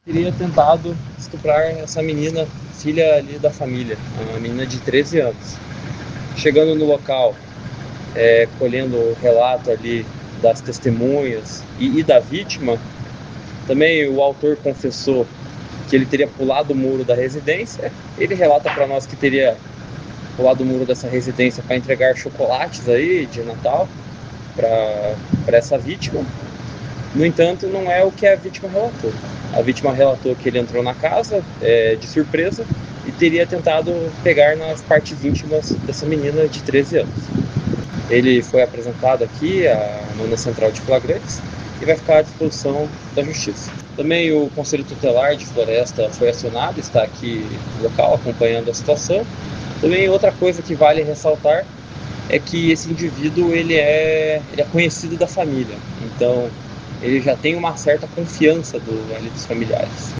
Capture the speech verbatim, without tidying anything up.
Teria tentado estuprar essa menina, filha ali da família, uma menina de treze anos. Chegando no local, é, colhendo o relato ali das testemunhas e, e da vítima, também o autor confessou que ele teria pulado o muro da residência. Ele relata para nós que teria pulado o muro dessa residência para entregar chocolates aí de Natal para essa vítima. No entanto, não é o que a vítima relatou. A vítima relatou que ele entrou na casa é, de surpresa e teria tentado pegar nas partes íntimas dessa menina de treze anos. Ele foi apresentado aqui à Nona Central de Flagrantes e vai ficar à disposição da Justiça. Também o Conselho Tutelar de Floresta foi acionado, está aqui no local acompanhando a situação. Também outra coisa que vale ressaltar é que esse indivíduo ele é, ele é conhecido da família, então ele já tem uma certa confiança do, ali, dos familiares.